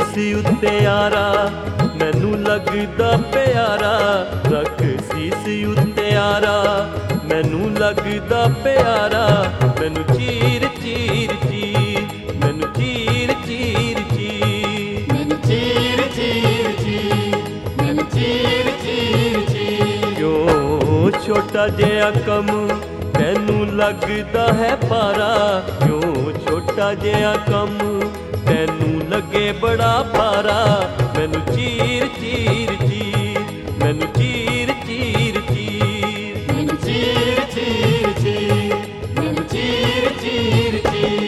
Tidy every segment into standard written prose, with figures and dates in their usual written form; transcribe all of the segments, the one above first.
सीस उत्ते यारा मैनू लगदा प्यारा, रख सीस उत्ते यारा मैनू लगदा प्यारा। मैनू चीर चीर चीर, मैनू चीर चीर चीर, मैनू चीर चीर चीर, मैनू चीर चीर चीर। क्यों छोटा जिहा कम तैनू लगदा है पारा, क्यों छोटा जिहा कम तैनू लगे बड़ा पारा। मैनू चीर चीर चीर, मैनू चीर चीर चीर, मैनू चीर चीर चीर, मैनू चीर चीर चीर।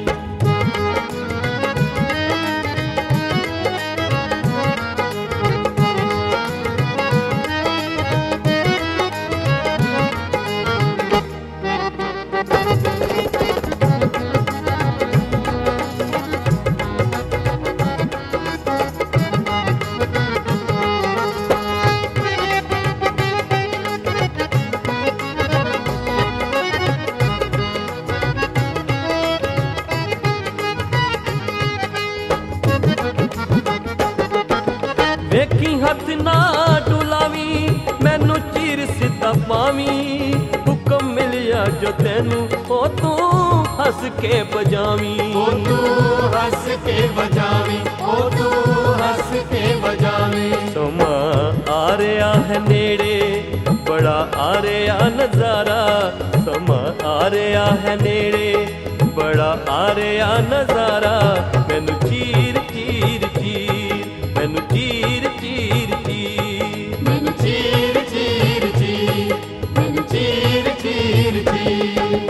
वेखी हथ ना डुलावी मैनू चीर सीधा पावी, हुक्म मिलिया जो तैनू ओ तू हस के बजावी। ओ तू हंस के बजावी, ओ तू हंस के बजावी। समा आ रहा है नेड़े बड़ा आ रहा नजारा, समा आ रहा है नेड़े बड़ा आ रहा नजारा। मैनू चीर चीर चीर, मैनू चीर चीर चीर, मैनू चीर चीर चीर, मैनू चीर चीर चीर।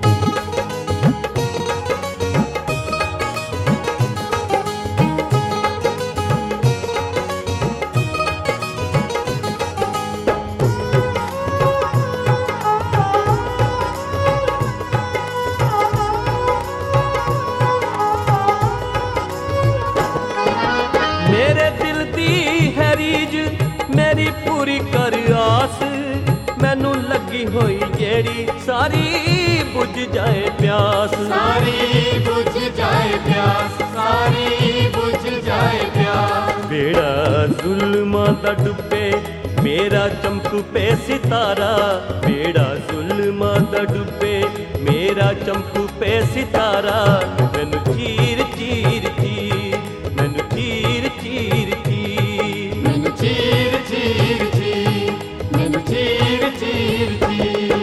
मेरे दिल दी है रीज मेरी पूरी कर आस, मैनू लगी होई जेड़ी सारी बुझ जाए प्यास। सारी बुझ जाए प्यास, सारी बुझ जाए प्यास। बेड़ा जुल्मां दा डुबे मेरा चमकू पे सितारा, बेड़ा जुल्मां दा डुबे मेरा चमकू पे सितारा। मैनू चीर चीर चीर, मैनू चीर चीर चीर, मैनू चीर चीर चीर, मैनू चीर चीर चीर।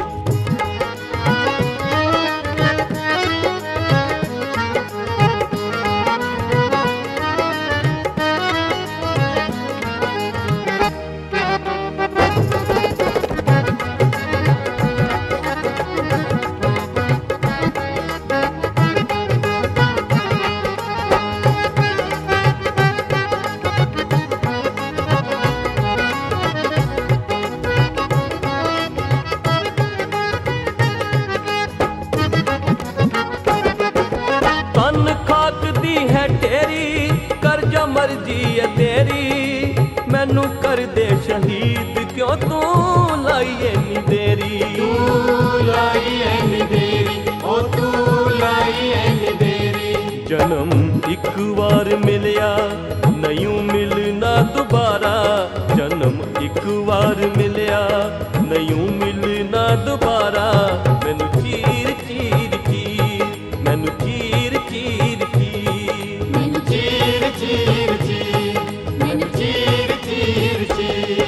तन खाक दी है तेरी कर्जा मर्जी है तेरी, मैनू कर दे शहीद क्यों तू लाइए नी देरी। तू लाई ऐनी देरी, ओ तू लाई ऐनी देरी। जन्म एक बार मिलिया नहीं मिलना दोबारा, जन्म एक बार मिलिया नहीं मिलना दोबारा। मैनू चीर चीर चीर, मैनू चीर चीर चीर, मैनू चीर चीर चीर, मैनू चीर चीर चीर।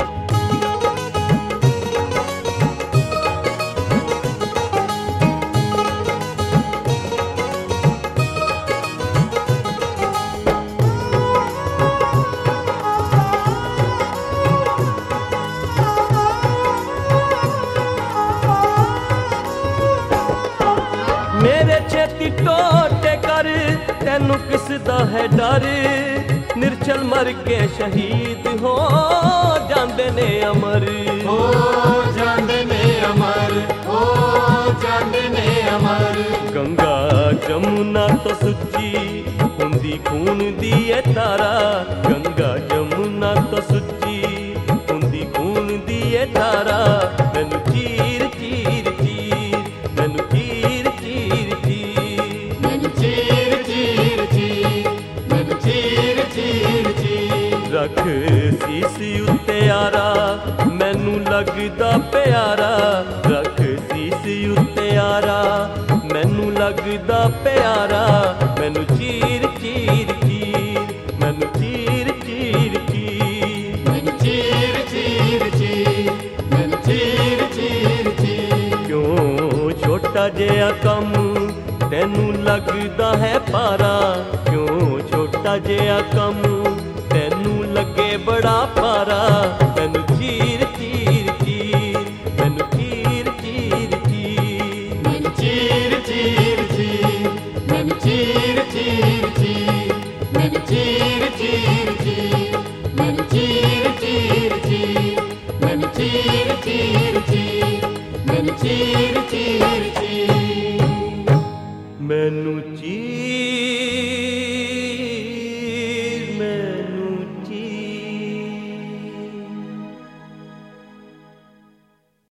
मेरे छेती टोटे कर तैनू किस दा है डर, निर्छल मर के शहीद हो जांदे ने अमर। ओ जांदे ने अमर, ओ जांदे ने अमर। गंगा जमुना तो सुची हुंदी खून दी है तारा, गंगा जमुना तो सुची हुंदी खून दी है तारा। मैनू चीर चीर चीर, मैनू चीर चीर चीर, मैनू चीर चीर चीर, मैनू चीर लगदा प्यारा रख सीस उत्ते आरा मैनू लगदा प्यारा मैनू चीर चीर चीर मैनू चीर चीर चीर मैनू चीर चीर चीर मैनू चीर चीर चीर क्यों छोटा जिहा कम तैनू लगदा है पारा क्यों छोटा जिहा कम तैनू लगे बड़ा पारा मैनू चीर चीर चीर मैनू चीर चीर चीर मैनू चीर चीर चीर मैनू चीर चीर चीर मैनू चीर चीर चीर मैनू चीर चीर चीर मैनू चीर चीर चीर मैनू चीर चीर